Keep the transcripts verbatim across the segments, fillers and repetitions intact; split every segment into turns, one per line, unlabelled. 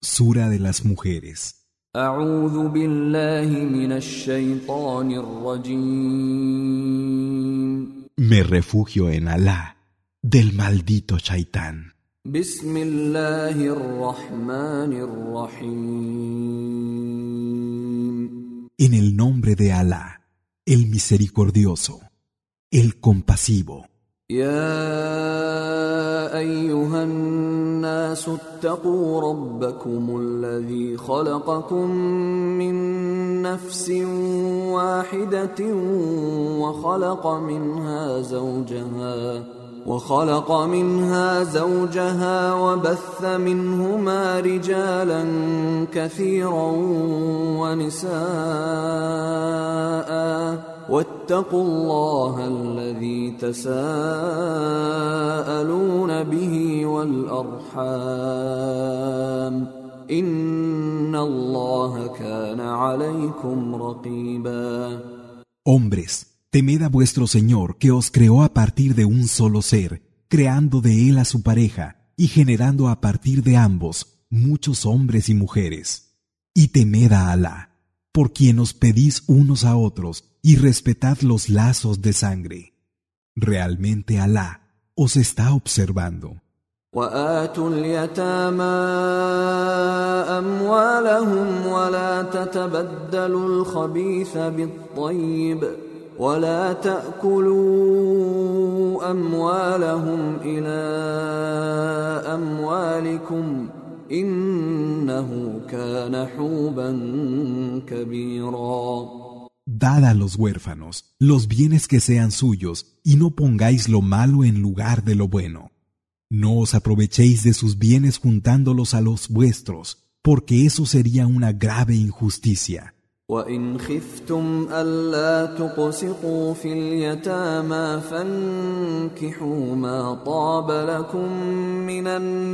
Sura de las mujeres.
أعوذ بالله من الشيطان الرجيم.
Me refugio en Alá, del maldito Shaitán.
بسم الله الرحمن الرحيم.
En el nombre de Alá, el misericordioso, el compasivo.
يا أيها الناس اتقوا ربكم الذي خلقكم من نفس واحدة وخلق منها زوجها وخلق منها زوجها وبث منهما رجالا كثيرا ونساء واتقوا الله الذي تساءلون به والأرحام إن الله كان عليكم رقيبا.
Hombres, temed a vuestro Señor que os creó a partir de un solo ser, creando de él a su pareja y generando a partir de ambos muchos hombres y mujeres. Y temed a Alá, por quien os pedís unos a otros y respetad los lazos de sangre. Realmente Alá os está observando.
وآتوا اليتامى أموالهم ولا تتبدلوا الخبيث بالطيب ولا تأكلوا أموالهم إلى أموالكم إنه كان حوبا كبيرا.
Dad a los huérfanos los bienes que sean suyos y no pongáis lo malo en lugar de lo bueno. No os aprovechéis de sus bienes juntándolos a los vuestros, porque eso sería una grave injusticia.
وَإِنْ خِفْتُمْ أَلَّا تُقْسِطُوا فِي الْيَتَامَى فَانكِحُوا مَا طَابَ لَكُم مِّنَ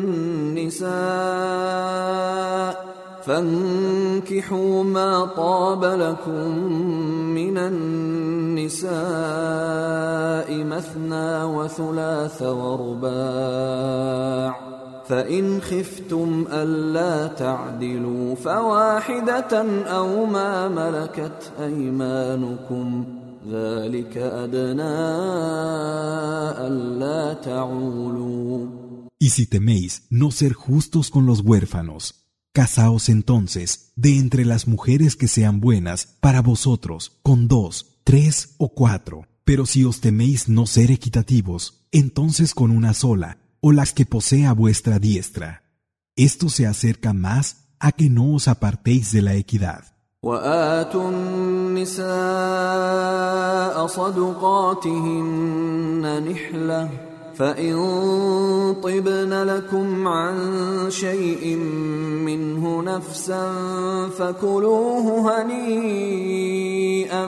النِّسَاءِ فانكحوا ما طاب لكم من النساء مثنى وثلاث ورباع فإن خفتم ألا تعدلوا فواحدة أو ما ملكت أيمانكم ذلك أدنى ألا تعولوا.
Y si teméis no ser justos con los huérfanos, casaos entonces de entre las mujeres que sean buenas para vosotros con dos, tres o cuatro. Pero si os teméis no ser equitativos, entonces con una sola o las que posea vuestra diestra. Esto se acerca más a que no os apartéis de la equidad.
وآتوا النساء صدقاتهن نحلة فإن طبن لكم عن شيء منه نفسا فكلوه هنيئا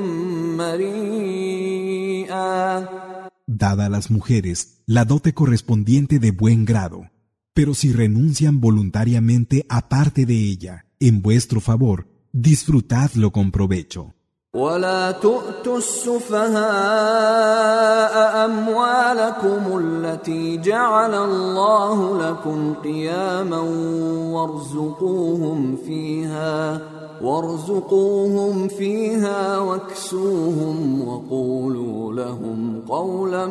مريئا.
Dad a las mujeres la dote correspondiente de buen grado, pero si renuncian voluntariamente aparte de ella, en vuestro favor, disfrutadlo con provecho.
ولا تؤتوا السفهاء أموالكم التي جعل الله لكم قياما وارزقوهم فيها وارزقوهم فيها واكسوهم وقولوا لهم قولا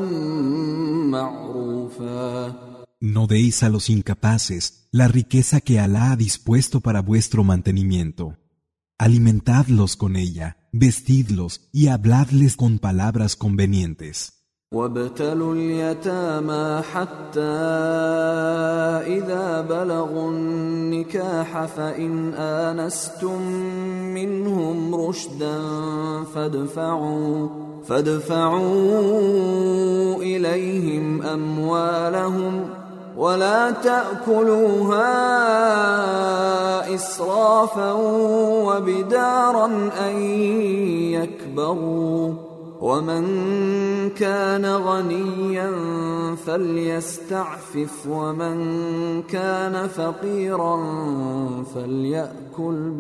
معروفا.
No deis a los incapaces la riqueza que Alá ha dispuesto para vuestro mantenimiento. Alimentadlos con ella, vestidlos y habladles con palabras convenientes.
وابتلوا اليتامى حتى إذا بلغوا النكاح فإن آنستم منهم رشدا فادفعوا فادفعوا إليهم أموالهم ولا تأكلوها إسرافا وبدارا أن يكبروا ومن كان غنيا فليستعفف ومن كان فقيرا فليأكل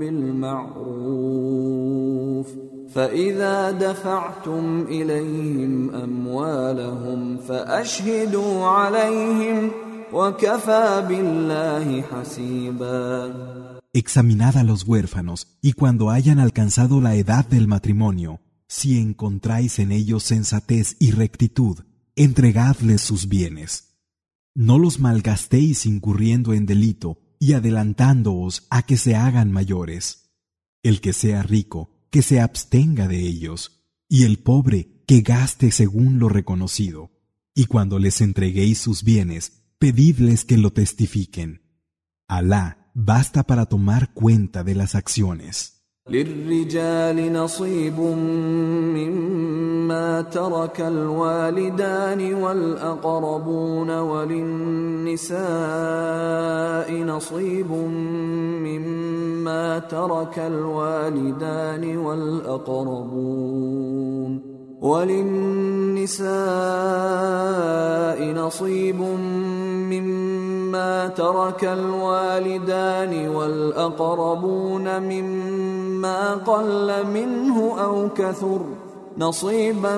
بالمعروف فإذا دفعتم إليهم أموالهم فأشهدوا عليهم وكفى بالله حسيبا.
Examinad a los huérfanos, y cuando hayan alcanzado la edad del matrimonio, si encontráis en ellos sensatez y rectitud, entregadles sus bienes. No los malgastéis incurriendo en delito y adelantándoos a que se hagan mayores. El que sea rico, que se abstenga de ellos, y el pobre, que gaste según lo reconocido. Y cuando les entreguéis sus bienes, pedidles que lo testifiquen. Alá basta para tomar cuenta de las acciones.
للرجال نصيب مما ترك الوالدان والأقربون وللنساء نصيب مما ترك الوالدان والأقربون وللنساء نصيب مما ترك الوالدان والأقربون مما قل منه أو كثر نصيبا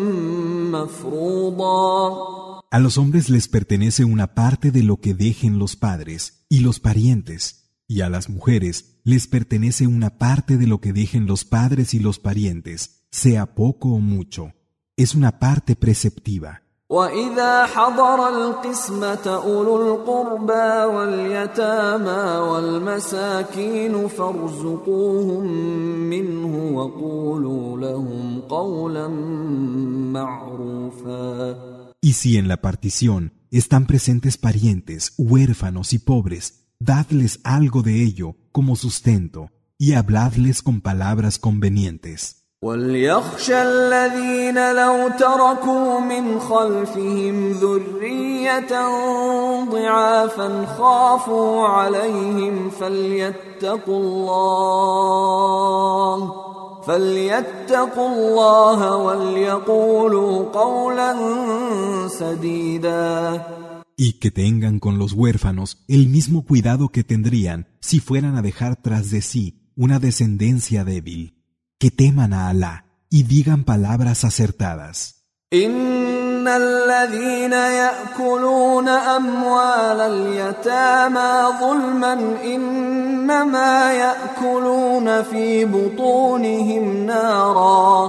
مفروضا.
A los hombres les pertenece una parte de lo que dejen los padres y los parientes, y a las mujeres les pertenece una parte de lo que dejen los padres y los parientes, sea poco o mucho. Es una parte preceptiva.
وَإِذَا حَضَرَ الْقِسْمَةَ أُولُو الْقُرْبَى وَالْيَتَامَى وَالْمَسَاكِينُ فَارْزُقُوهُم مِّنْهُ وَقُولُوا لَهُمْ قَوْلًا مَّعْرُوفًا.
Y si en la partición están presentes parientes, huérfanos y pobres, dadles algo de ello como sustento y habladles con palabras convenientes.
وَلْيَخْشَ الَّذِينَ لَوْ تَرَكُوا مِنْ خَلْفِهِمْ ذُرِّيَّةً ضِعَافًا خَافُوا عَلَيْهِمْ فَلْيَتَّقُوا اللَّهَ فَلْيَتَّقُوا اللَّهَ وَلْيَقُولُوا قَوْلًا سَدِيدًا.
Y que tengan con los huérfanos el mismo cuidado que tendrían si fueran a dejar tras de sí una descendencia débil. Que teman a Alá y digan palabras acertadas.
إن الذين يأكلون أموال اليتامى ظلما إنما يأكلون في بطونهم نارا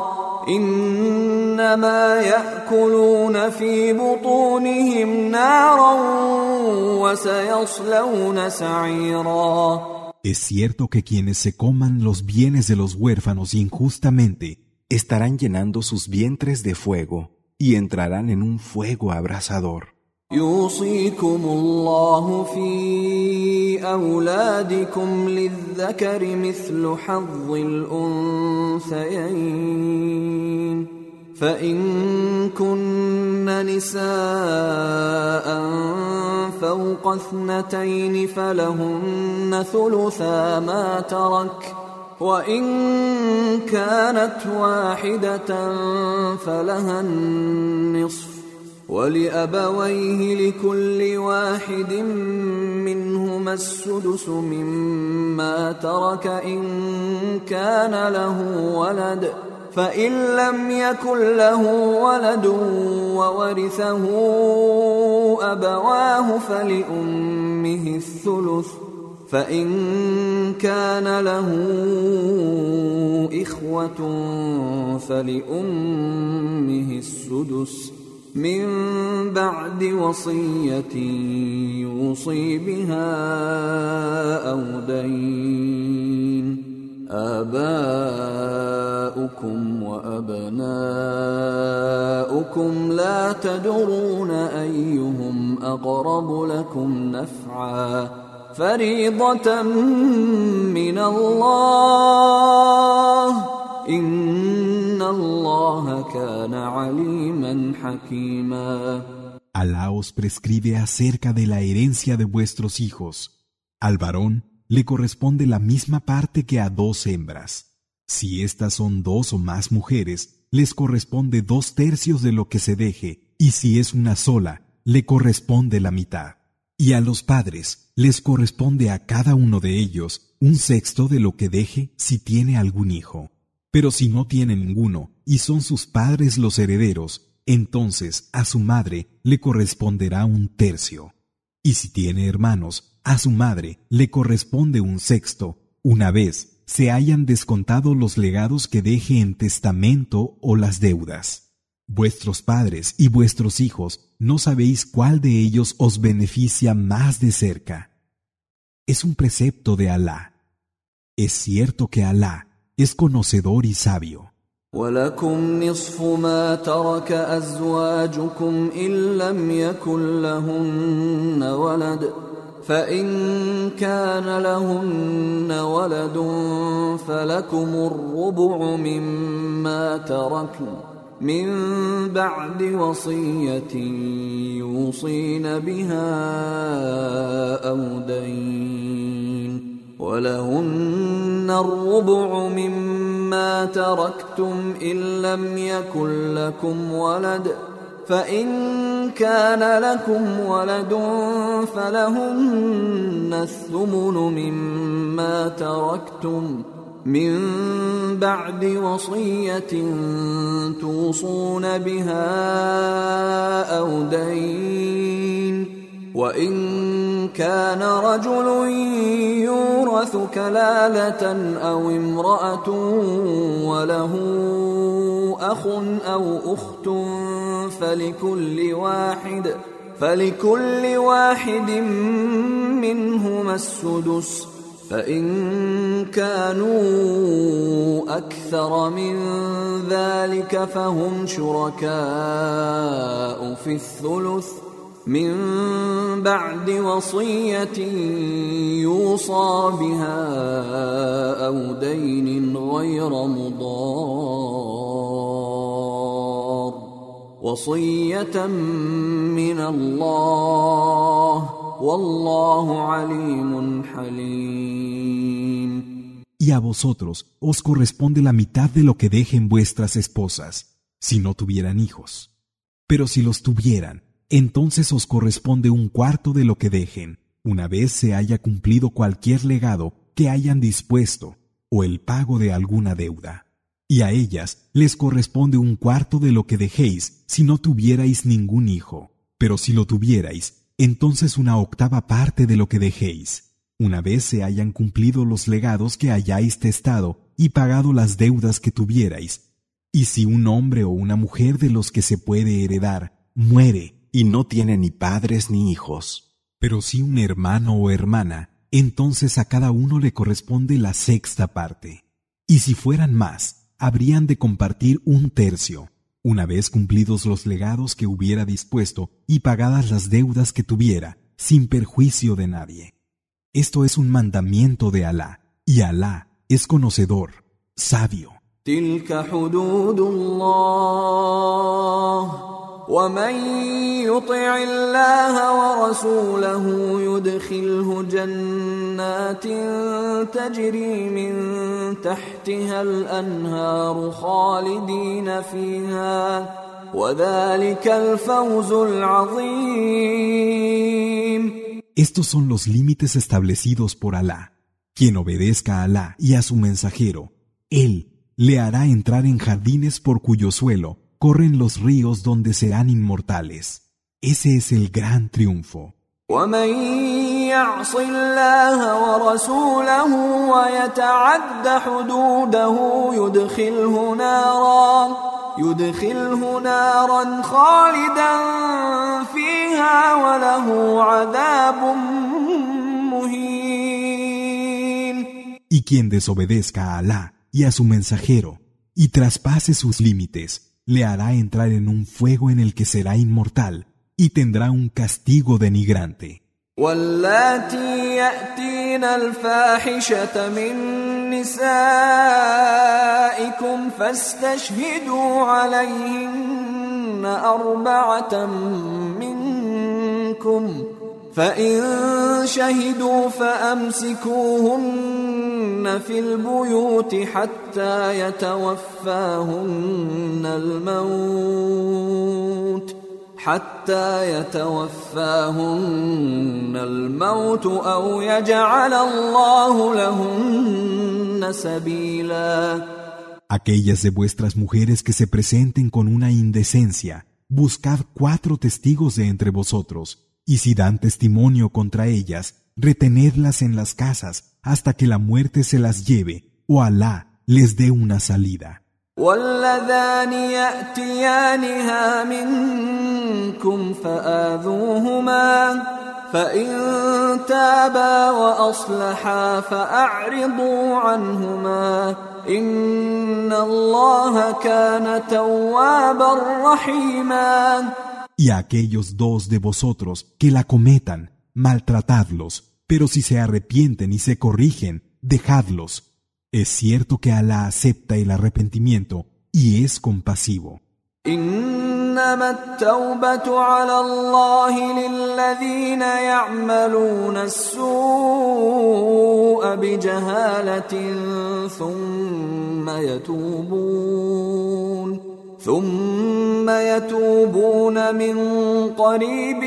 إنما يأكلون في بطونهم نارا وسيصلون سعيرا.
Es cierto que quienes se coman los bienes de los huérfanos injustamente estarán llenando sus vientres de fuego y entrarán en un fuego abrasador.
يوصيكم الله في أولادكم للذكر مثل حظ الأنثيين فإن كن نساء فوق اثنتين فلهن ثلثا ما ترك وإن كانت واحدة فلها النصف ولأبويه لكل واحد منهما السدس مما ترك إن كان له ولد فإن لم يكن له ولد وورثه أبواه فلأمه الثلث فإن كان له إخوة فلأمه السدس من بعد وصية يوصي بها أو دين آباؤكم وأبناؤكم لا تدرون أيهم أقرب لكم نفعا فريضة من الله إن الله كان عليما حكيما.
Alá os prescribe acerca de la herencia de vuestros hijos. Al varón le corresponde la misma parte que a dos hembras. Si estas son dos o más mujeres, les corresponde dos tercios de lo que se deje, y si es una sola, le corresponde la mitad. Y a los padres les corresponde a cada uno de ellos un sexto de lo que deje si tiene algún hijo. Pero si no tiene ninguno y son sus padres los herederos, entonces a su madre le corresponderá un tercio. Y si tiene hermanos, a su madre le corresponde un sexto, una vez se hayan descontado los legados que deje en testamento o las deudas. Vuestros padres y vuestros hijos, no sabéis cuál de ellos os beneficia más de cerca. Es un precepto de Alá. Es cierto que Alá es conocedor y sabio.
ولكم نصف ما ترك أزواجكم إن لم يكن لهن ولد فإن كان لهن ولد فلكم الربع مما تركن من بعد وصية يوصين بها أو دين ولهن الربع مما تركتم إن لم يكن لكم ولد فإن كان لكم ولد فلهن الثمن مما تركتم من بعد وصية توصون بها أو دين وإن كان رجل يورث كلالة أو امرأة وله أخ أو أخت فلكل واحد فلكل واحد منهما السدس فإن كانوا أكثر من ذلك فهم شركاء في الثلث من بعد وصية يوصى بها أو دين غير مضار وصية من الله والله عليم حليم.
Y a vosotros os corresponde la mitad de lo que dejen vuestras esposas, si no tuvieran hijos. Pero si los tuvieran, entonces os corresponde un cuarto de lo que dejen, una vez se haya cumplido cualquier legado que hayan dispuesto o el pago de alguna deuda. Y a ellas les corresponde un cuarto de lo que dejéis si no tuvierais ningún hijo. Pero si lo tuvierais, entonces una octava parte de lo que dejéis, una vez se hayan cumplido los legados que hayáis testado y pagado las deudas que tuvierais. Y si un hombre o una mujer de los que se puede heredar muere y no tiene ni padres ni hijos, pero si un hermano o hermana, entonces a cada uno le corresponde la sexta parte. Y si fueran más, habrían de compartir un tercio, una vez cumplidos los legados que hubiera dispuesto y pagadas las deudas que tuviera, sin perjuicio de nadie. Esto es un mandamiento de Alá, y Alá es conocedor, sabio.
تلك حدود الله ومن يطع الله ورسوله يدخله جنات تجري من تحتها الأنهار خالدين فيها وذلك الفوز العظيم.
Estos son los límites establecidos por Alá. Quien obedezca a Alá y a su mensajero, Él le hará entrar en jardines por cuyo suelo corren los ríos donde serán inmortales. Ese es el gran triunfo.
ومن يعص الله ورسوله ويتعد حدوده يدخله نارا يدخله نارا خالدا فيها وله عذاب مهين.
Y quien desobedezca a Alá y a su mensajero y traspase sus límites, le hará entrar en un fuego en el que será inmortal y tendrá un castigo denigrante.
واللاتي يأتين الفاحشة من نسائكم فاستشهدوا عليهن أربعة منكم فإن شهدوا فأمسكوهن في البيوت حتى يتوفاهن الموت حتى يتوفاهن الموت أو يجعل الله لهن سبيلا.
Aquellas de vuestras mujeres que se presenten con una indecencia, buscad cuatro testigos de entre vosotros, Y si dan testimonio contra ellas, retenedlas en las casas hasta que la muerte se las lleve o Alá les dé una salida.
واللذان يأتيانها منكم فآذوهما فإن تابا وأصلحا فأعرضوا عنهما إن الله كان توابا رحيما.
Y a aquellos dos de vosotros que la cometan, maltratadlos, pero si se arrepienten y se corrigen, dejadlos. Es cierto que Alá acepta el arrepentimiento y es compasivo.
إنما التوبة على الله للذين يعملون السوء بجهالة ثم يتوبون ثم يتوبون من قريب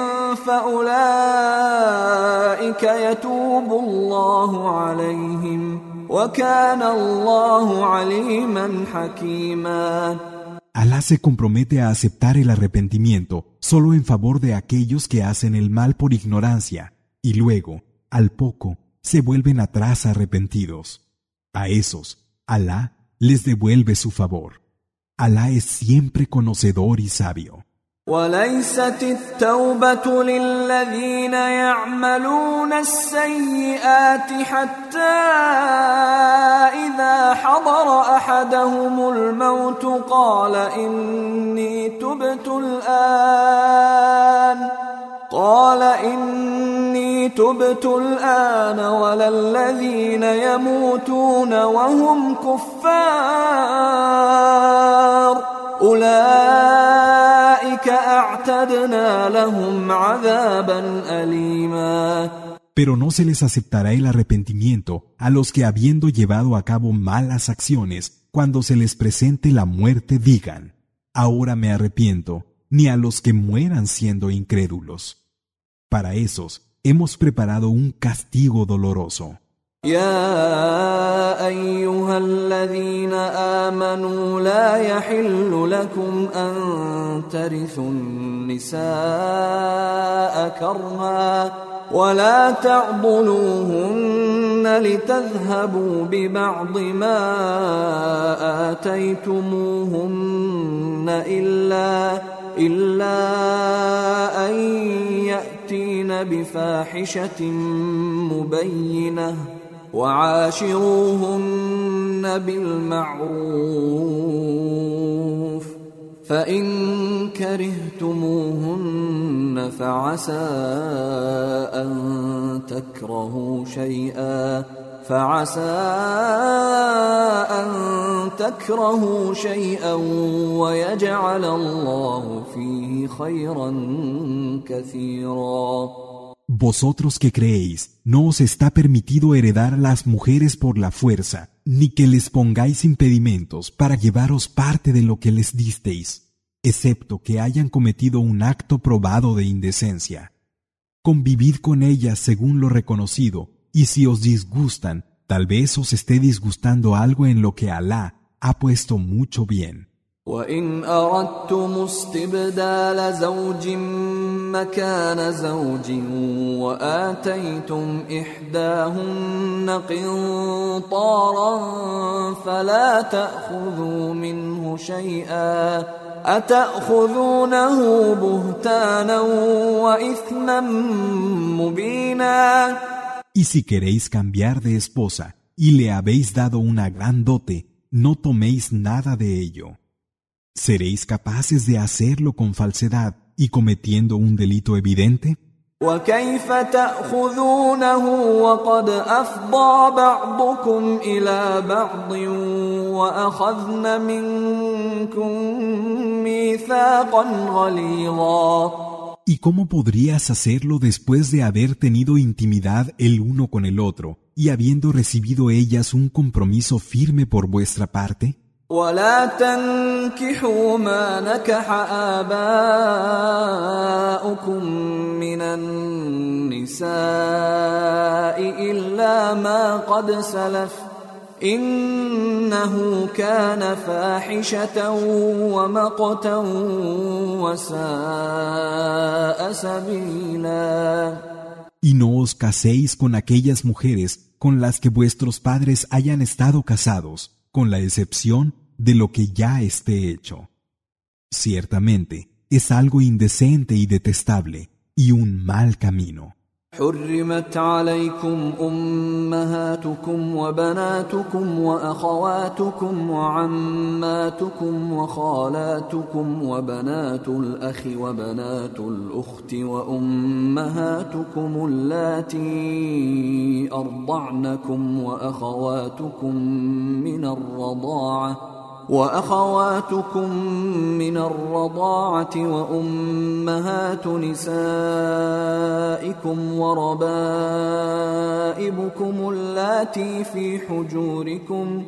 فأولئك يتوب الله عليهم وكان الله عليما حكيما.
Alá se compromete a aceptar el arrepentimiento solo en favor de aquellos que hacen el mal por ignorancia y luego, al poco, se vuelven atrás arrepentidos. A esos, Alá les devuelve su favor. Alá es siempre conocedor y sabio.
وليست التوبة للذين يعملون السيئات حتى إذا حضر أحدهم الموت قال إني تبت الآن قال إني تبت الآن ولا الذين يموتون وهم كفار أولئك أعتدنا لهم عذابا أليما.
Pero no se les aceptará el arrepentimiento a los que habiendo llevado a cabo malas acciones, cuando se les presente la muerte digan, ahora me arrepiento, ni a los que mueran siendo incrédulos. Para esos hemos preparado un castigo doloroso.
يا أيها الذين آمنوا لا يحل لكم أن ترثوا النساء كرها ولا تعضلوهن لتذهبوا ببعض ما آتيتموهن إلا إلا أن يأتين بفاحشة مبينة وعاشروهن بالمعروف فإن كرهتموهن فعسى أن تكرهوا شيئا فعسى أن تكرهوا شيئا ويجعل الله فيه خيرا كثيرا.
Vosotros que creéis, no os está permitido heredar a las mujeres por la fuerza, ni que les pongáis impedimentos para llevaros parte de lo que les disteis, excepto que hayan cometido un acto probado de indecencia. Convivid con ellas según lo reconocido, y si os disgustan, tal vez os esté disgustando algo en lo que Alá ha puesto mucho bien.
وإن أردتم استبدال زوج مكان زوج وآتيتم إحداهن قنطارا فلا تأخذوا منه شيئا أتأخذونه بهتانا وإثما مبينا.
Y si queréis cambiar de esposa y le habéis dado una gran dote, no toméis nada de ello. ¿Seréis capaces de hacerlo con falsedad y cometiendo un delito evidente?
وكيف تأخذونه وقد أفضى بعضكم إلى بعض وأخذن منكم ميثاقا غليظا.
¿Y cómo podrías hacerlo después de haber tenido intimidad el uno con el otro y habiendo recibido ellas un compromiso firme por vuestra parte?
ولا تنكحوا ما نكح آباؤكم من النساء إلا ما قد سلف إنه كان فاحشة ومقتا وساء سبيلا.
Y no os caséis con aquellas mujeres con las que vuestros padres hayan estado casados, con la excepción de lo que ya esté hecho. Ciertamente, es algo indecente y detestable, y un mal camino.
حرمت عليكم أمهاتكم وبناتكم وأخواتكم وعماتكم وخالاتكم وبنات الأخ وبنات الأخت وأمهاتكم اللاتي أرضعنكم وأخواتكم من الرضاعة وأخواتكم من الرضاعة وأمهات نسائكم وربائبكم اللاتي في حجوركم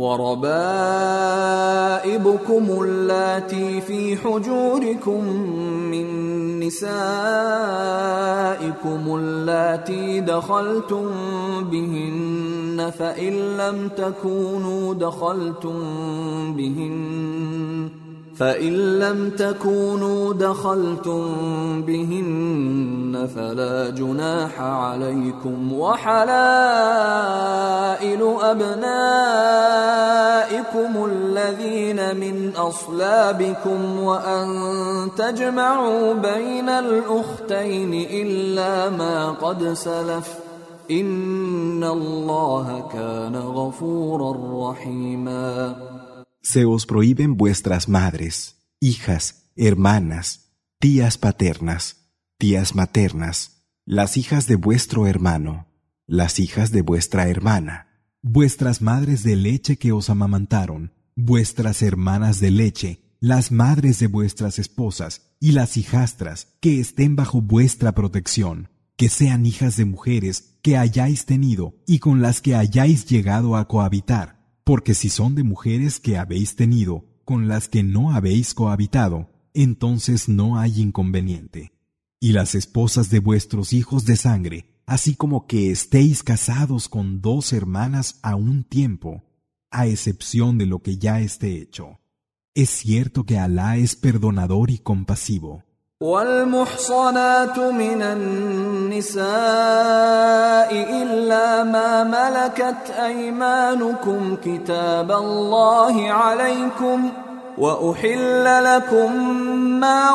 وربائبكم اللاتي في حجوركم من نسائكم اللاتي دخلتم بهن فإن لم تكونوا دخلتم بهن فإن لم تكونوا دخلتم بهن فلا جناح عليكم وحلائل أبنائكم الذين من أصلابكم وأن تجمعوا بين الأختين إلا ما قد سلف إن الله كان غفورا رحيما.
Se os prohíben vuestras madres, hijas, hermanas, tías paternas, tías maternas, las hijas de vuestro hermano, las hijas de vuestra hermana, vuestras madres de leche que os amamantaron, vuestras hermanas de leche, las madres de vuestras esposas y las hijastras que estén bajo vuestra protección, que sean hijas de mujeres que hayáis tenido y con las que hayáis llegado a cohabitar. Porque si son de mujeres que habéis tenido, con las que no habéis cohabitado, entonces no hay inconveniente. Y las esposas de vuestros hijos de sangre, así como que estéis casados con dos hermanas a un tiempo, a excepción de lo que ya esté hecho. Es cierto que Alá es perdonador y compasivo.
والمحصنات من النساء إلا ما ملكت أيمانكم كتاب الله عليكم وأحل لكم ما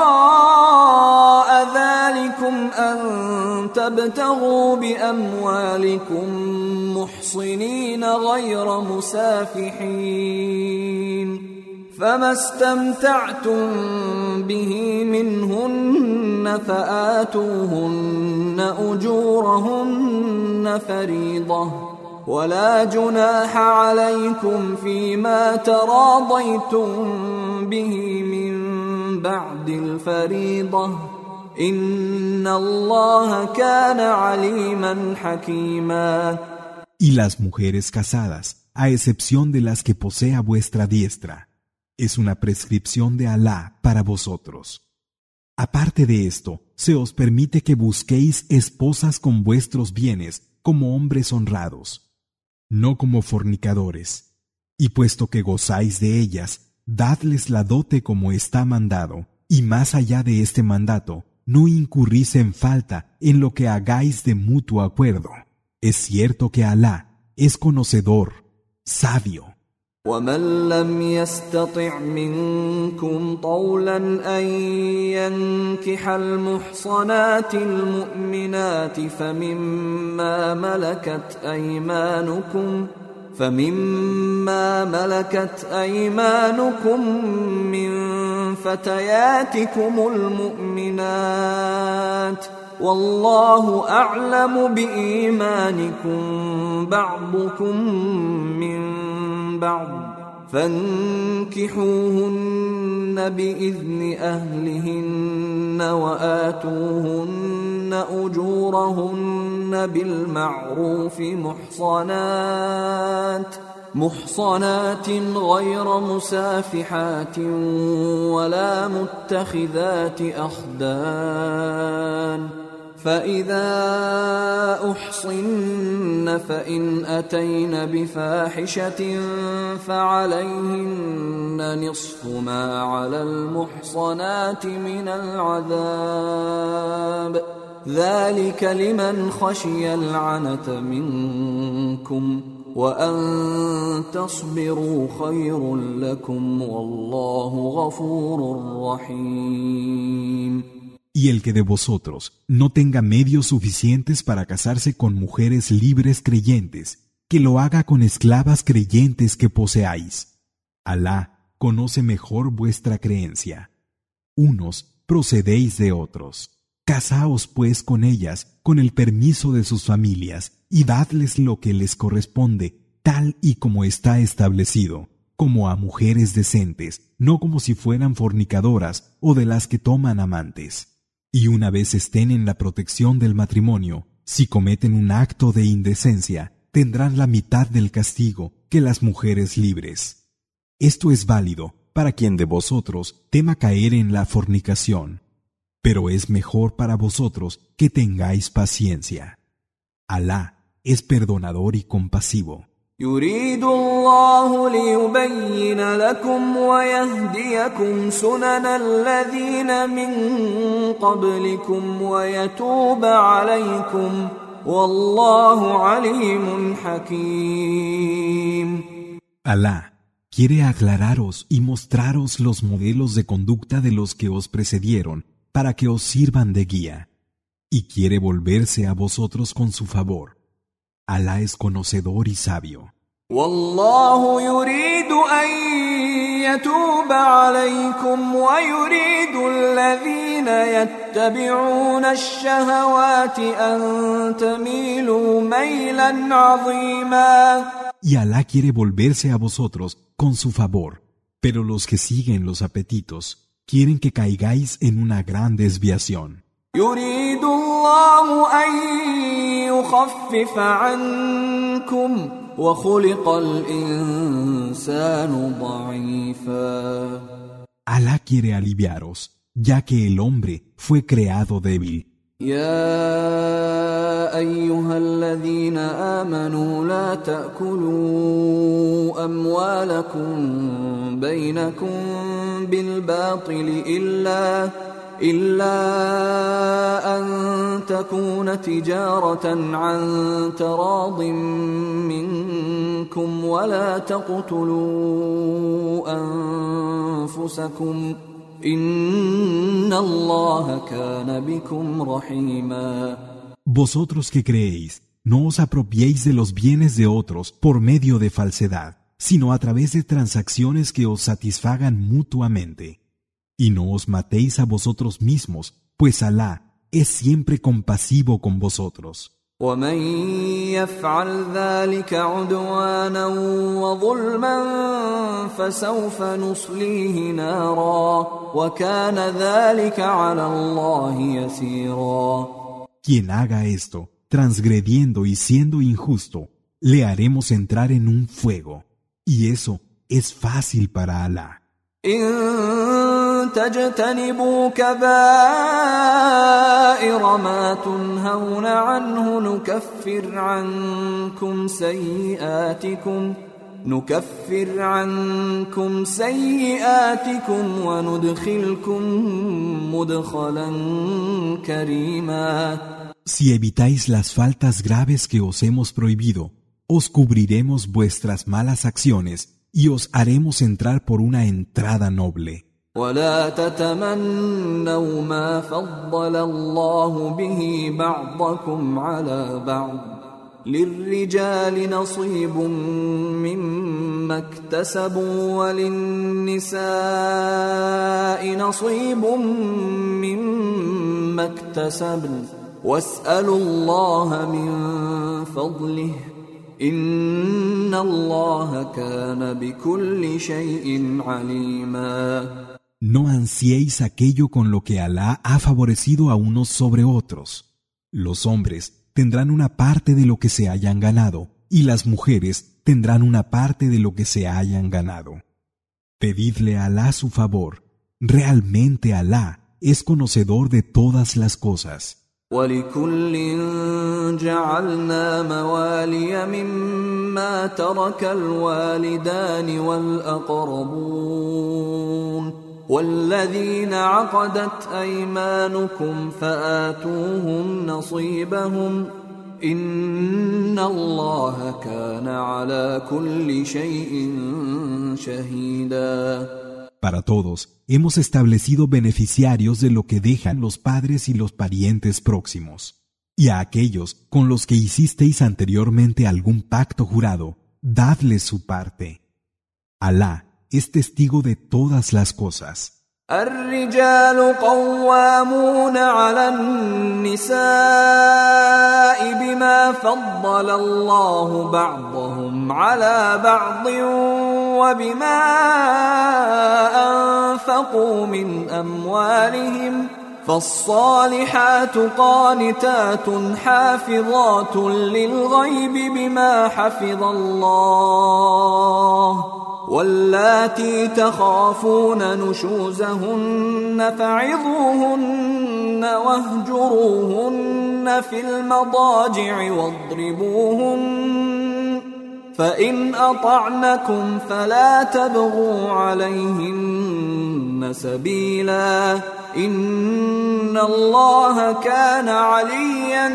وراء ذلكم أن تبتغوا بأموالكم محصنين غير مسافحين فما استمتعتم به منهن فآتوهن أجورهن فريضة ولا جناح عليكم فيما تراضيتم به من بعد الفريضة إن الله كان عليما حكيما.
Y las mujeres casadas, a excepción de las que posea vuestra diestra, es una prescripción de Alá para vosotros. Aparte de esto, se os permite que busquéis esposas con vuestros bienes como hombres honrados, no como fornicadores. Y puesto que gozáis de ellas, dadles la dote como está mandado, y más allá de este mandato, no incurrís en falta en lo que hagáis de mutuo acuerdo. Es cierto que Alá es conocedor, sabio.
ومن لم يستطع منكم طولا أن ينكح المحصنات المؤمنات فمما ملكت أيمانكم فمما ملكت أيمانكم من فتياتكم المؤمنات والله أعلم بإيمانكم بعضكم من بعض فانكحوهن بإذن أهلهن وآتوهن أجورهن بالمعروف محصنات محصنات غير مسافحات ولا متخذات أخدان فإذا أحصن فإن أتين بفاحشة فعليهن نصف ما على المحصنات من العذاب ذلك لمن خشي العنة منكم وأن تصبروا خير لكم والله غفور رحيم.
Y el que de vosotros no tenga medios suficientes para casarse con mujeres libres creyentes, que lo haga con esclavas creyentes que poseáis. Alá conoce mejor vuestra creencia. Unos procedéis de otros. Casaos pues con ellas, con el permiso de sus familias, y dadles lo que les corresponde, tal y como está establecido, como a mujeres decentes, no como si fueran fornicadoras o de las que toman amantes. Y una vez estén en la protección del matrimonio, si cometen un acto de indecencia, tendrán la mitad del castigo que las mujeres libres. Esto es válido para quien de vosotros tema caer en la fornicación, pero es mejor para vosotros que tengáis paciencia. Alá es perdonador y compasivo.
يريد الله ليبين لكم ويهديكم سنن الذين من قبلكم ويتوب عليكم والله عليم حكيم.
Alá quiere aclararos y mostraros los modelos de conducta de los que os precedieron para que os sirvan de guía, y quiere volverse a vosotros con su favor. Alá es conocedor y sabio.
والله يريد أن يتوب عليكم ويريد الذين يتبعون الشهوات أن تميلوا ميلا عظيما.
Y Alá quiere volverse a vosotros con su favor, pero los que siguen los apetitos quieren que caigáis en una gran desviación.
يريد الله أن يخفف عنكم وخلق الإنسان ضعيفا.
Alá quiere aliviaros, ya que el hombre fue creado débil.
يا أيها الذين آمنوا لا تأكلوا أموالكم بينكم بالباطل إلا إلا أن تكون تجارة عن تراض منكم ولا تقتلوا أنفسكم إن الله كان بكم رحيما.
Vosotros que creéis, no os apropiéis de los bienes de otros por medio de falsedad, sino a través de transacciones que os satisfagan mutuamente. Y no os matéis a vosotros mismos, pues Alá es siempre compasivo con vosotros.
ومن يفعل ذلك عدوانا وظلما فسوف نصليه نارا وكان ذلك على الله يسيرا.
Quien haga esto, transgrediendo y siendo injusto, le haremos entrar en un fuego, y eso es fácil para Alá.
إن تجتنبوا كبائر ما تنهون عنه نكفر عنكم سيئاتكم نكفر عنكم سيئاتكم وندخلكم مدخلا كريما.
Si evitáis las faltas graves que os hemos prohibido, os cubriremos vuestras malas acciones y os haremos entrar por una entrada noble.
ولا تتمنوا ما فضل الله به بعضكم على بعض للرجال نصيب مما اكتسبوا وللنساء نصيب مما اكتسبن واسألوا الله من فضله إن الله كان بكل شيء عليما.
No ansiéis aquello con lo que Alá ha favorecido a unos sobre otros. Los hombres tendrán una parte de lo que se hayan ganado, y las mujeres tendrán una parte de lo que se hayan ganado. Pedidle a Alá su favor. Realmente Alá es conocedor de todas las cosas.
ولكل جعلنا موالي مما ترك الوالدان والأقربون والذين عقدت أيمانكم فآتوهم نصيبهم إن الله كان على كل شيء شهيدا.
Para todos, hemos establecido beneficiarios de lo que dejan los padres y los parientes próximos. Y a aquellos con los que hicisteis anteriormente algún pacto jurado, dadles su parte. Alá es testigo de todas las cosas.
الرجال قوامون على النساء بما فضل الله بعضهم على بعض وبما أنفقوا من أموالهم فالصالحات قانتات حافظات للغيب بما حفظ الله واللاتي تخافون نشوزهن فعظوهن واهجروهن في المضاجع واضربوهن فإن أطعنكم فلا تبغوا عليهن سبيلا إن الله كان عليا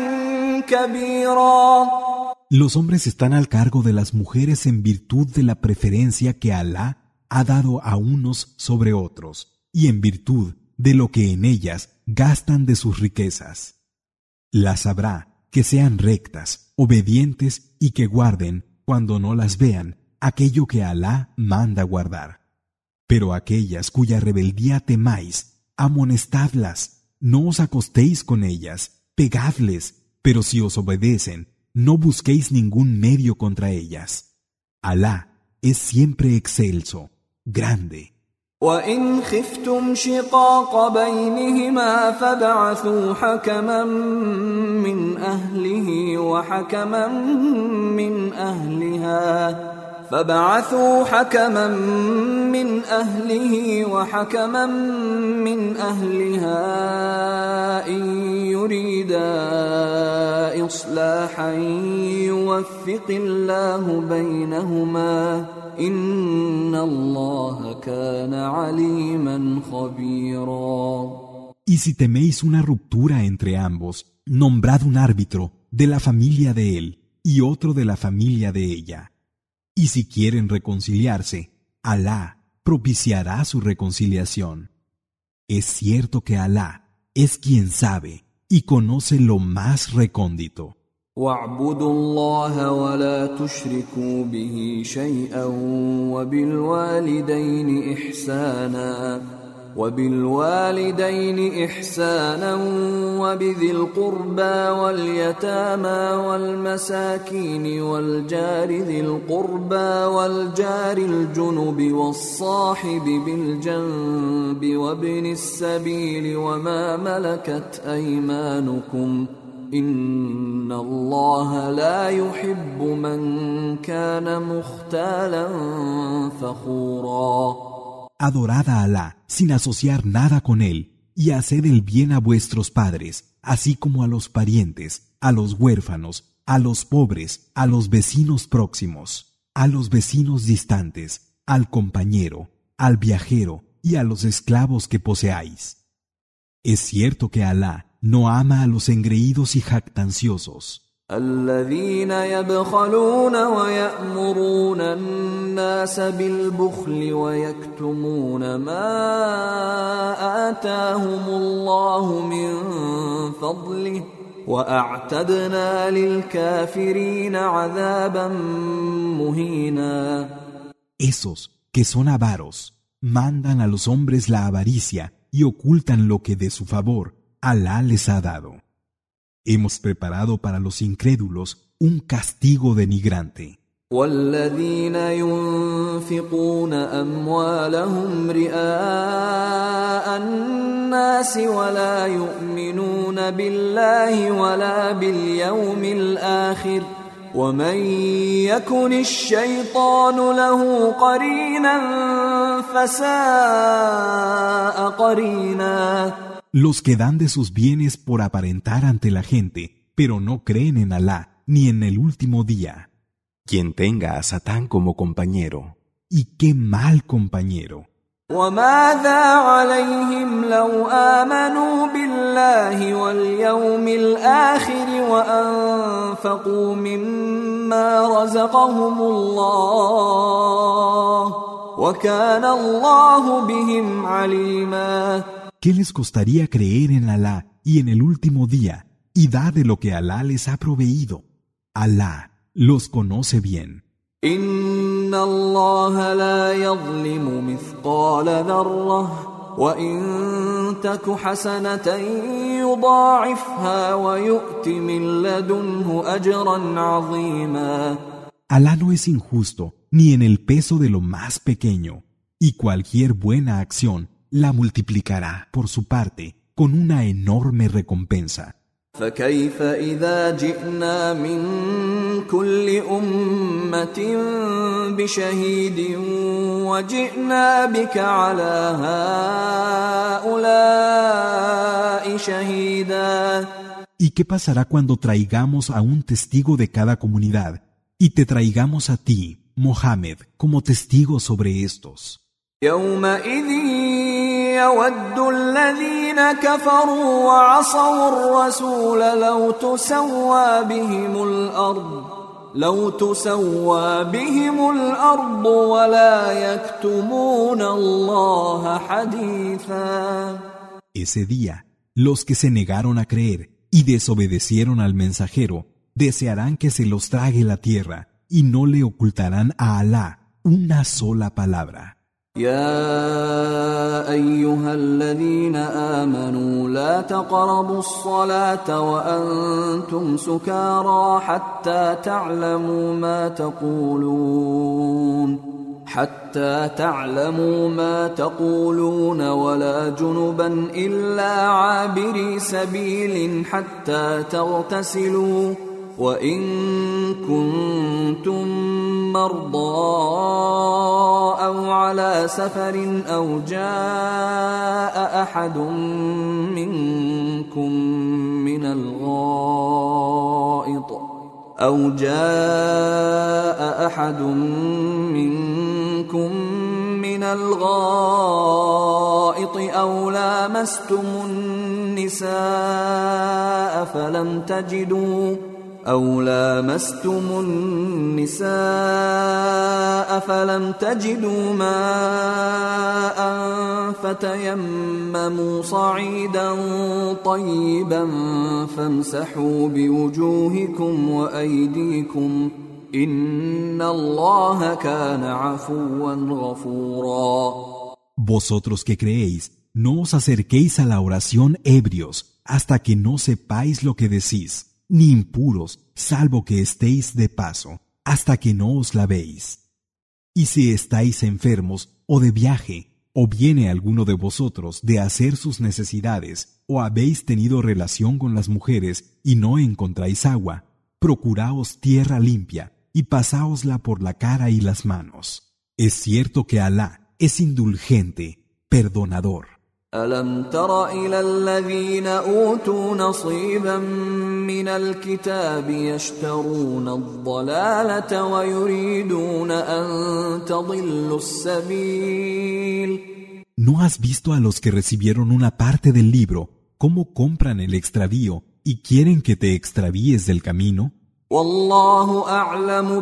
كبيرا.
Los hombres están al cargo de las mujeres en virtud de la preferencia que Alá ha dado a unos sobre otros y en virtud de lo que en ellas gastan de sus riquezas. Las habrá que sean rectas, obedientes y que guarden, cuando no las vean, aquello que Alá manda guardar. Pero aquellas cuya rebeldía temáis, amonestadlas, no os acostéis con ellas, pegadles, pero si os obedecen, no busquéis ningún medio contra ellas. Alá es siempre excelso, grande.
وَإِنْ خِفْتُمْ شِقَاقَ بَيْنِهِمَا فَابْعَثُوا حَكَمًا مِّنْ أَهْلِهِ وَحَكَمًا مِّنْ أَهْلِهَا فَابْعَثُوا حَكَمًا مِّنْ أَهْلِهِ وَحَكَمًا مِّنْ أَهْلِهَا إِنْ يُرِيدَا إِصْلَاحًا يُوَفِّقِ اللَّهُ بَيْنَهُمَا إِنَّ اللَّهَ كَانَ عَلِيمًا خَبِيرًا.
Y si teméis una ruptura entre ambos, nombrad un árbitro de la familia de él y otro de la familia de ella. Y si quieren reconciliarse, Alá propiciará su reconciliación. Es cierto que Alá es quien sabe y conoce lo más recóndito.
وَاعْبُدُوا اللَّهَ وَلَا تُشْرِكُوا بِهِ شَيْئًا وَبِالْوَالِدَيْنِ إِحْسَانًا وَبِالْوَالِدَيْنِ إِحْسَانًا وَبِذِي الْقُرْبَى وَالْيَتَامَى وَالْمَسَاكِينِ وَالْجَارِ ذِي الْقُرْبَى وَالْجَارِ الْجُنُبِ وَالصَّاحِبِ بِالْجَنبِ وَابْنِ السَّبِيلِ وَمَا مَلَكَتْ أَيْمَانُكُمْ إِنَّ اللَّهَ لَا يُحِبُّ مَنْ كَانَ مُخْتَالًا فَخُورًا.
Adorad a Alá sin asociar nada con él y haced el bien a vuestros padres, así como a los parientes, a los huérfanos, a los pobres, a los vecinos próximos, a los vecinos distantes, al compañero, al viajero y a los esclavos que poseáis. Es cierto que Alá no ama a los engreídos y jactanciosos.
الذين يبخلون ويأمرون الناس بالبخل ويكتمون ما آتاهم الله من فضله وأعتدنا للكافرين عذابا مهينا.
Esos que son avaros mandan a los hombres la avaricia y ocultan lo que de su favor Alá les ha dado. Hemos preparado para los incrédulos un castigo denigrante.
والذين ينفقون أموالهم رئاء الناس ولا يؤمنون بالله ولا باليوم الآخر ومن يكن الشيطان له قرينا فساء قرينا.
los que dan de sus bienes por aparentar ante la gente, pero no creen en Alá ni en el último día.
Quien tenga a Satán como compañero.
Y qué mal compañero.
وماذا عليهم لو آمنوا بالله واليوم الآخر وأنفقوا مما رزقهم الله وكان الله بهم عليما.
¿Qué les costaría creer en Alá y en el último día y dar de lo que Alá les ha proveído? Alá los conoce bien.
إن الله لا يظلم مثقال ذرة وإن تك حسنة يضاعفها ويؤت من لدنه أجرا عظيما.
Alá no es injusto ni en el peso de lo más pequeño, y cualquier buena acción la multiplicará por su parte con una enorme recompensa.
فكيف إذا جئنا من كل أمة بشهيد وجئنا بك على هؤلاء شهيدا.
¿Y qué pasará cuando traigamos a un testigo de cada comunidad y te traigamos a ti, Mohammed, como testigo sobre estos?
يومئذ يود الذين كفروا وعصوا الرسول لو تسوى بهم الأرض لو تسوى بهم الأرض ولا يكتمون الله حديثا.
Ese día, los que se negaron a creer y desobedecieron al mensajero desearán que se los trague la tierra y no le ocultarán a Alá una sola palabra.
يا أيها الذين آمنوا لا تقربوا الصلاة وأنتم سكارى حتى تعلموا ما تقولون حتى تعلموا ما تقولون ولا جنبا إلا عابري سبيل حتى تغتسلوا وإن كنتم مرضى أو على سفر أو جاء أحد منكم من الغائط أو جاء أحد منكم من الغائط أو لامستم النساء فلم تجدوا أو لامستم النساء فلم تجدوا ماء فتيمموا صعيدا طيبا فامسحوا بوجوهكم وأيديكم إن الله كان عفوا غفورا.
Vosotros que creéis, no os acerquéis a la oración ebrios hasta que no sepáis lo que decís, ni impuros, salvo que estéis de paso, hasta que no os lavéis. Y si estáis enfermos o de viaje, o viene alguno de vosotros de hacer sus necesidades, o habéis tenido relación con las mujeres y no encontráis agua, procuraos tierra limpia y pasáosla por la cara y las manos. Es cierto que Alá es indulgente, perdonador.
ألم تر إلى الذين أوتوا نصيبا من الكتاب يشترون الضلالة ويريدون أن تضلوا السبيل.
¿No has visto a los que recibieron una parte del libro cómo compran el extravío y quieren que te extravíes del camino?
والله أعلم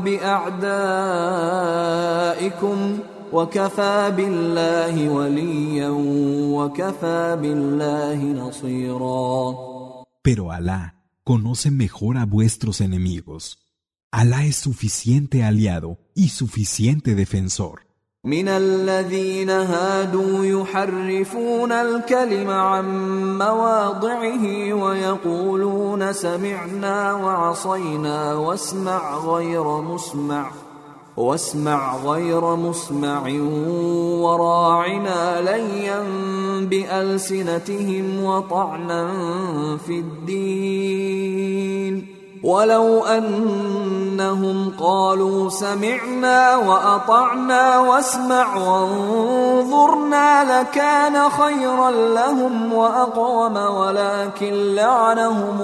بأعدائكم وكفى بالله وليا وكفى بالله نصيرا.
Pero Alá conoce mejor a vuestros enemigos. Alá es suficiente aliado y suficiente defensor.
من الذين هادوا يحرفون الكلم عن مواضعه ويقولون سمعنا وعصينا واسمع غير مسمع واسمع غير مسمع وراعنا ليا بألسنتهم وطعنا في الدين ولو أن إنهم قالوا سمعنا وأطعنا واسمع وانظرنا لكان خيرا لهم وأقوم ولكن لعنهم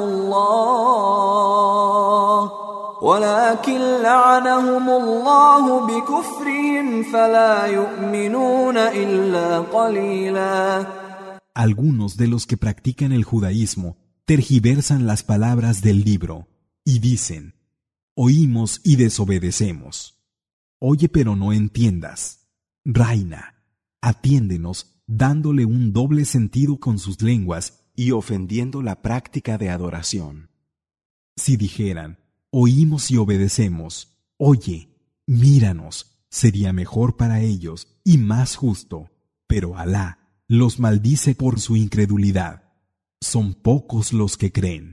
الله ولكن لعنهم الله بكفرهم فلا يؤمنون إلا قليلا.
Algunos de los que practican el judaísmo tergiversan las palabras del libro y dicen: oímos y desobedecemos. Oye, pero no entiendas. Raina, atiéndenos dándole un doble sentido con sus lenguas
y ofendiendo la práctica de adoración.
Si dijeran: oímos y obedecemos, oye, míranos, sería mejor para ellos y más justo. Pero Alá los maldice por su incredulidad. Son pocos los que creen.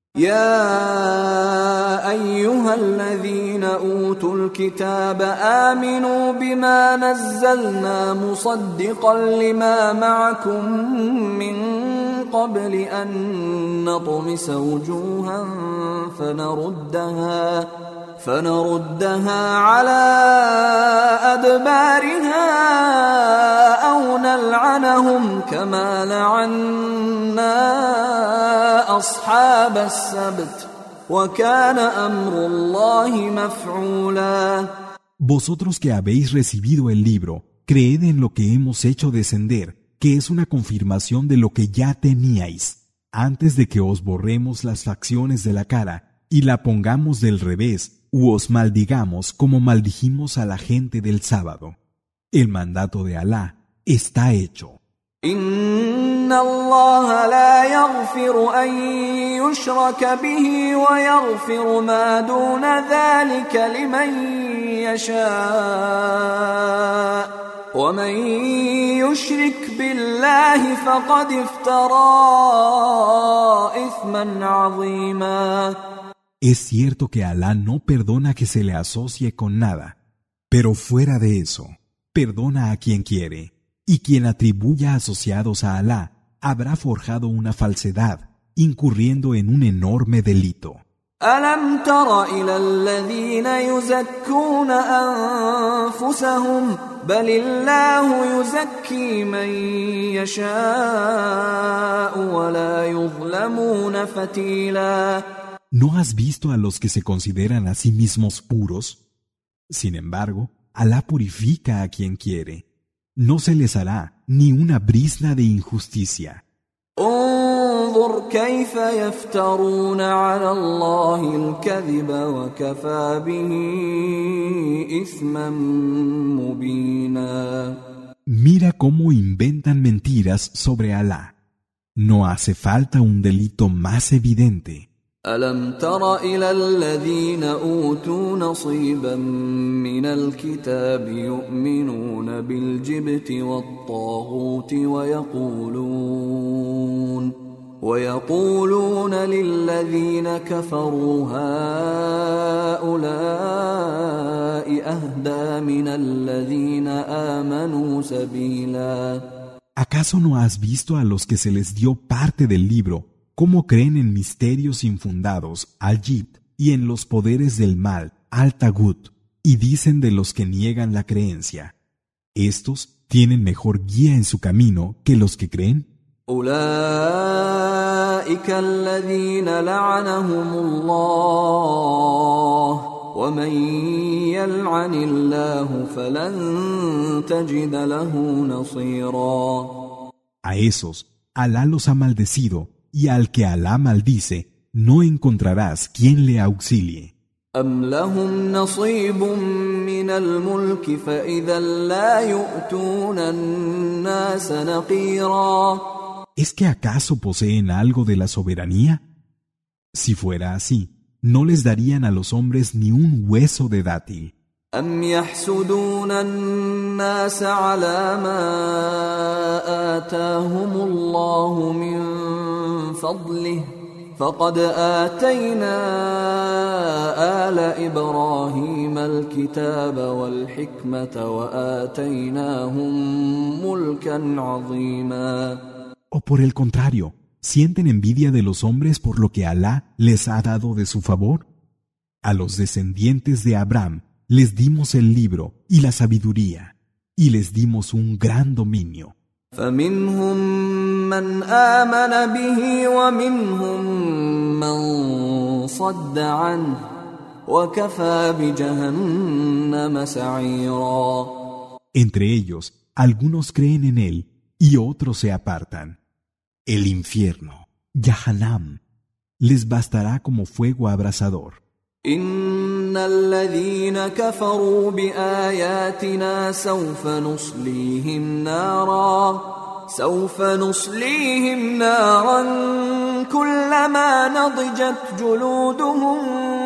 يا أيها الذين أوتوا الكتاب آمنوا بما نزلنا مصدقا لما معكم من قبل أن نطمس وجوها فنردها فنردها على أدبارها أو نلعنهم كما لعنا أصحاب السبت وكان أمر الله مفعولا.
Vosotros que habéis recibido el libro, creed en lo que hemos hecho descender, que es una confirmación de lo que ya teníais, antes de que os borremos las facciones de la cara y la pongamos del revés, u os maldigamos como maldijimos a la gente del sábado. El mandato de Alá está hecho.
Inna Allah la yaghfiru an yushraka bihi wa yaghfiru ma duna dhalika liman yasha wa man yushrik billahi faqad iftara ithman 'azima.
Es cierto que Alá no perdona que se le asocie con nada, pero fuera de eso, perdona a quien quiere, y quien atribuya asociados a Alá habrá forjado una falsedad, incurriendo en un enorme delito.
ألم تر إلى الذين يزكون أنفسهم بل الله يزكي من يشاء ولا يظلمون فتيلا.
¿No has visto a los que se consideran a sí mismos puros? Sin embargo, Alá purifica a quien quiere. No se les hará ni una brizna de injusticia.
انظر كيف يفترون على الله الكذب وكفى به إثما مبينا.
Mira cómo inventan mentiras sobre Alá. No hace falta un delito más evidente.
ألم تر إلى الذين أوتوا نصيبا من الكتاب يؤمنون بالجبت والطاغوت ويقولون ويقولون للذين كفروا هؤلاء أهدى من الذين آمنوا سبيلا.
¿Acaso no has visto a los que se les dio parte del libro? ¿Cómo creen en misterios infundados, al-Jibt, y en los poderes del mal, al-Tagut, y dicen de los que niegan la creencia? ¿Estos tienen mejor guía en su camino que los que creen?
أولئك الذين لعنهم الله ومن يلعن الله فلن تجد له نصيرا.
A esos, Alá los ha maldecido, y al que Alá maldice, no encontrarás quien le auxilie.
أم لهم نصيب من الملك فإذا لا يؤتون الناس نقيرا.
¿Es que acaso poseen algo de la soberanía? Si fuera así, no les darían a los hombres ni un hueso de dátil.
أم يحسدون الناس على ما آتاهم الله من فضله فقد آتينا آل إبراهيم الكتاب والحكمة وآتيناهم ملكا عظيما.
O por el contrario, ¿sienten envidia de los hombres por lo que Alá les ha dado de su favor? A los descendientes de Abraham les dimos el libro y la sabiduría, y les dimos un gran dominio.
فمنهم من آمن به ومنهم من صد عنه وكفى بجهنم سعيرا.
Entre ellos, algunos creen en él y otros se apartan. El infierno, Jahannam, les bastará como fuego abrasador.
إن الذين كفروا بآياتنا سوف نصليهم نارا سوف نصليهم نارا كلما نضجت جلودهم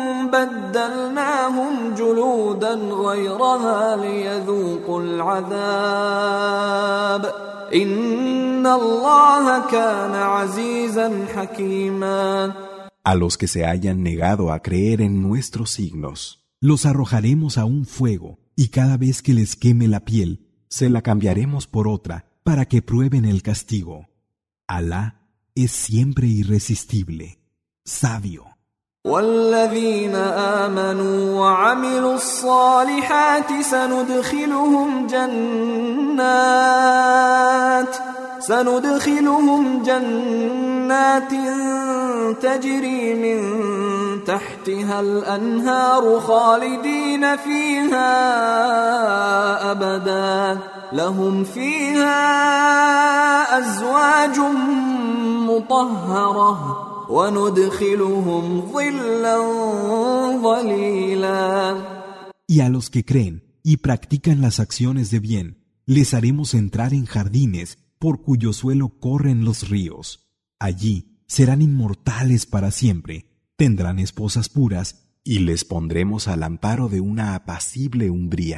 بدلناهم جلودا غيرها ليذوقوا العذاب إن الله كان عزيزا حكيما.
A los que se hayan negado a creer en nuestros signos,
los arrojaremos a un fuego, y cada vez que les queme la piel,
se la cambiaremos por otra,
para que prueben el castigo. Alá es siempre irresistible, sabio.
والذين آمنوا وعملوا الصالحات سندخلهم جنات سندخلهم جنات تجري من تحتها الأنهار خالدين فيها أبدا لهم فيها أزواج مطهرة وندخلهم ظلا ظليلا.
Y a los que creen y practican las acciones de bien, les haremos entrar en jardines por cuyo suelo corren los ríos. Allí serán inmortales para siempre, tendrán esposas puras,
y les pondremos al amparo de una apacible umbría.